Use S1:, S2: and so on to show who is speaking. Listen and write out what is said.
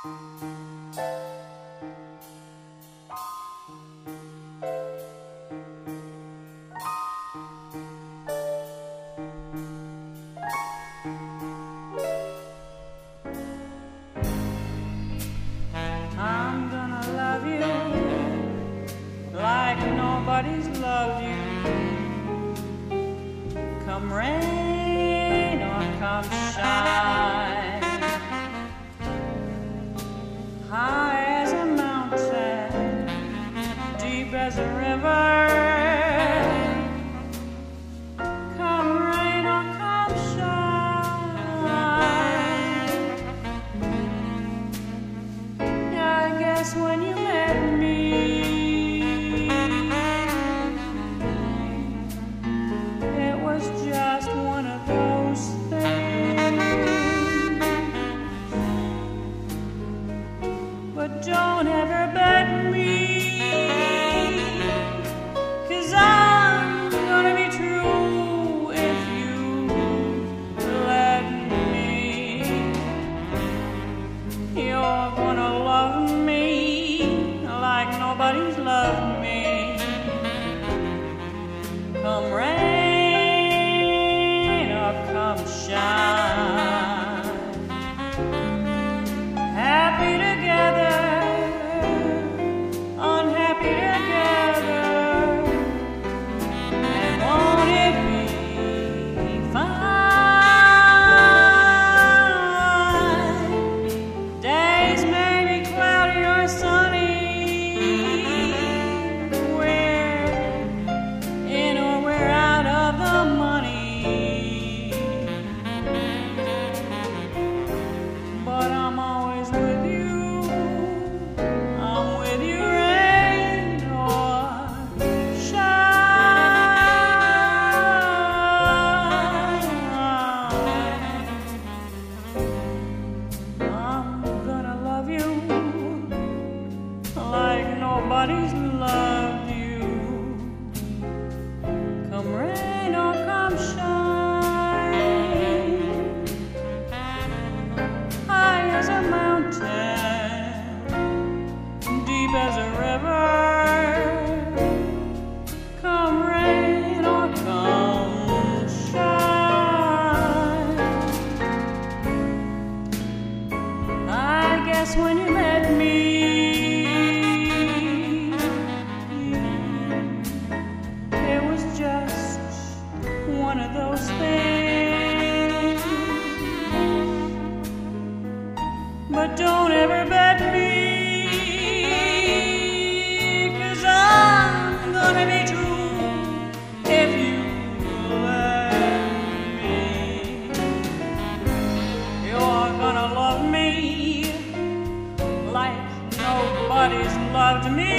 S1: I'm gonna love you like nobody's loved you. Come rain or come shine, high as a mountain, deep as a river. Come rain or come shine. I guess when you met me, it was just one of those things. But don't ever bet me, 'cause I'm gonna be true if you let me. You're gonna love me like nobody's loved me. Come rain or come shine, happy together, unhappy together, and won't it be fine? Days may be cloudy or sunny, we're in or we're out of the money, but I'm always with you. I'm with you, rain or shine. I'm gonna love you like nobody's loved you. Come rain or come shine, high as a mountain, deep as a river. Come rain or come shine. I guess when you met me, it was just one of those things. But don't ever bet me, 'cause I'm gonna be true if you let me. You're gonna love me like nobody's loved me.